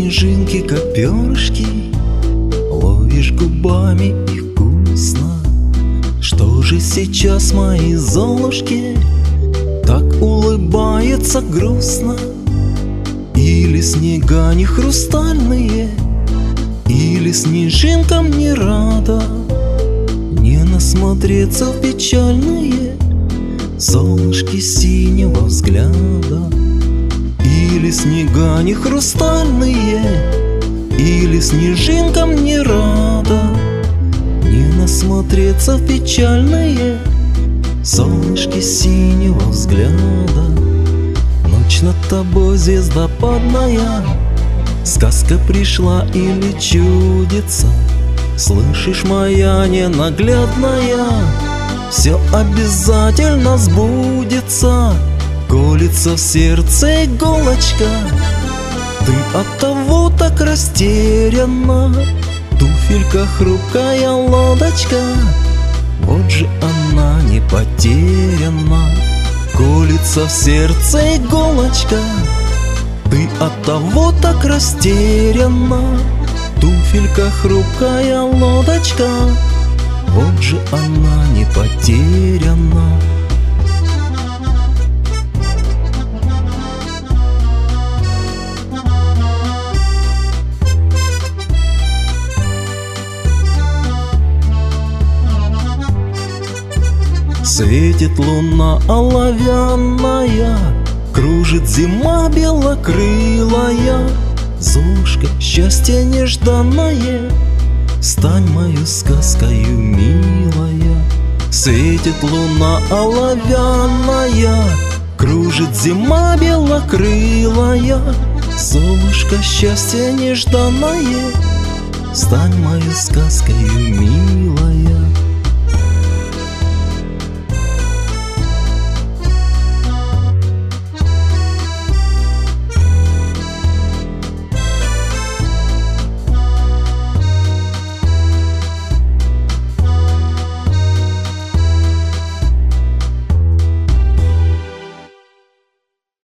снежинки, как перышки, ловишь губами и вкусно. Что же сейчас мои золушки так улыбаются грустно? Или снега не хрустальные, или снежинкам не рада не насмотреться в печальные золушки синего взгляда. Или снега не хрустальные, или снежинкам не рада не насмотреться в печальные золушки синего взгляда. Ночь над тобой звездопадная, сказка пришла или чудится? Слышишь, моя ненаглядная, все обязательно сбудется. Колется в сердце иголочка, ты оттого так растеряна. Туфелька хрупкая лодочка, вот же она не потеряна. Колется в сердце иголочка, ты оттого так растеряна. Туфелька хрупкая лодочка, вот же она не потеряна. Светит луна оловянная, кружит зима белокрылая. Золушка, счастье нежданное, стань мою сказкою милая. Светит луна оловянная, кружит зима белокрылая. Золушка, счастье нежданное, стань мою сказкою милая.